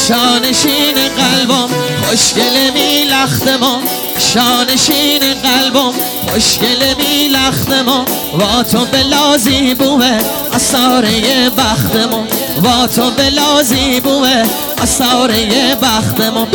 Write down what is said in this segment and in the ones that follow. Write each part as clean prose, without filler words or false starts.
شانشین قلبم خوشگل می لختم شانشین قلبم خوشگل می لختم با تو بلازی بوه اثاره بختم با تو بلازی بوه اثاره بختم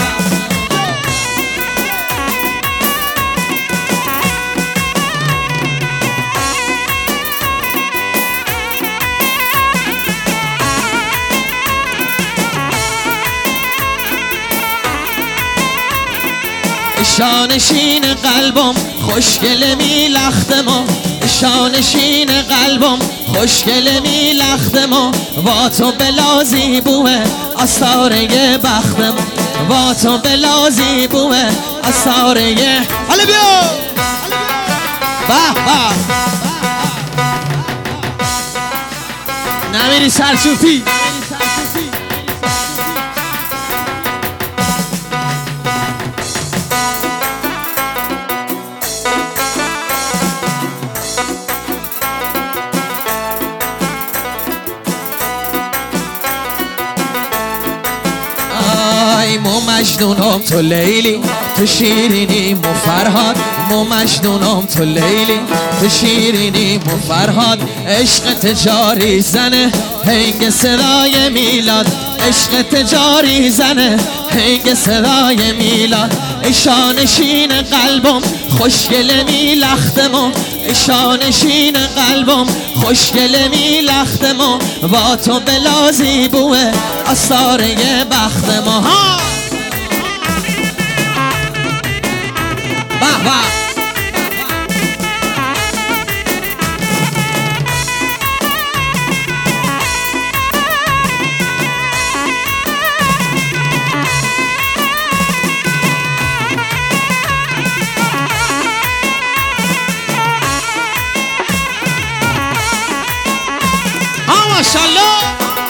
شانشین قلبم خوشگل می لختم شانشین قلبم خوشگل می لختم با تو بلازی بوه اثاره بختم با تو بلازی بوه اثاره حالا بیا به نمیری سرچوپی مو مجنونم تو لیلی تو شیرینی مو فرهاد مو مجنونم تو لیلی تو شیرینی مو فرهاد عشق تجاری زنه هنگ صدای میلاد عشق تجاری زنه هنگ صدای میلاد شانشین قلبم خوشگل می لختم شانشین قلبم خوشگل می لختم با تو بلازی بوه اثاره بختم ها به ماشاءالله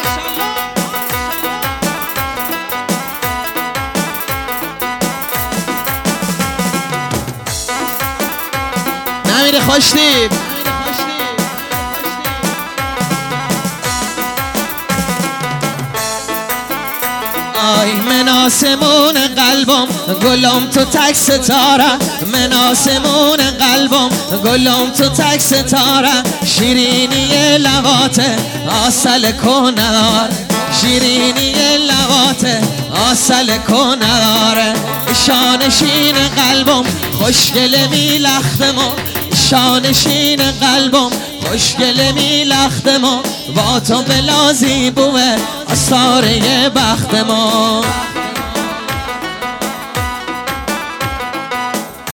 نمیره خوشتیب آی من آسمون قلبم گلم تو تک ستاره من آسمون قلبم گلم تو تک ستاره شیرینی لبات آسل کنار شیرینی لبات آسل کنار شانشین قلبم خوشگل می لختم شانشین قلبم خوشگل می لختم با تو بلازی بوه اثاره بختم